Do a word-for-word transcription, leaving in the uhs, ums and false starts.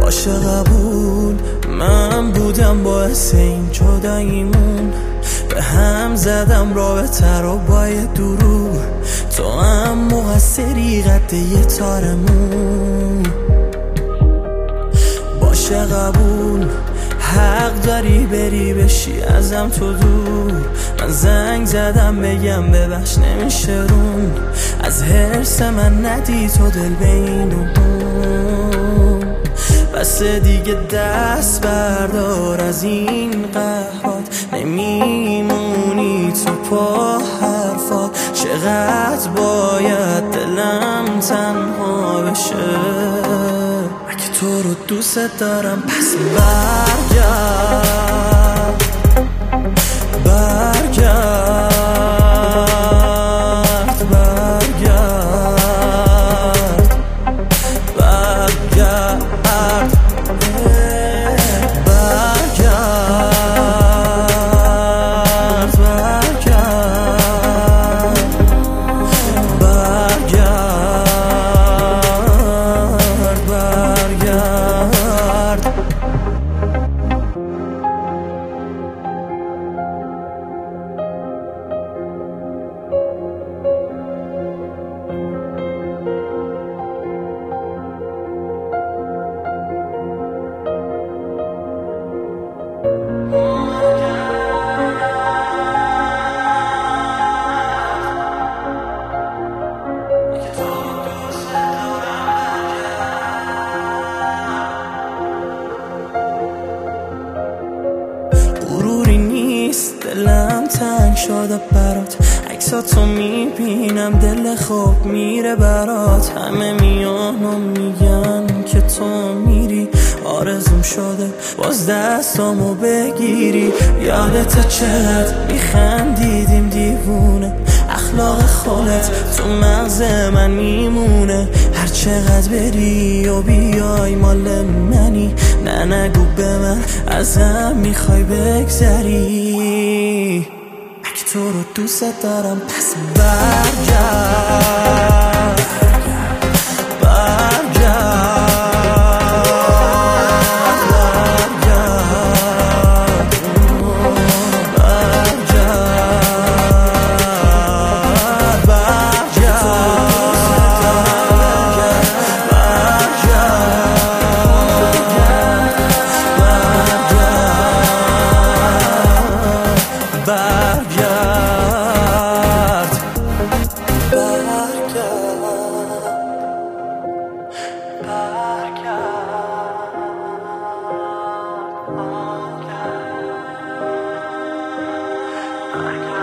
باشه قبول، من بودم باعث این جداییمون، به هم زدم رابطه رو با یه دروغ، تو هم مقصری قد یه تارمون. باشه قبول، حق داری بری بشی ازم تو دور، من زنگ زدم بگم ببخش نمیشه روم، از حرص من ندی تو دل به این و اون. بس دیگه دست بردار از این قهرات، نمیمونی تو پا حرفات، چقدر باید دلم تنها بشه، اگه تو رو دوست دارم پس برگرد برگرد برگرد برگرد دلم تنگ شده برات، عکساتو میبینم دل خوب میره برات، همه میان و میگن که تو میری، آرزوم شده باز دستامو بگیری، یادت چقدر میخندیدیم دیوونه، اخلاق خودت تو مغز من میمونه، هر چقدر بری و بیای مال منی، نه نگو به من ازم میخوای بگذری، اگه تو رو دوست دارم پس برگرد I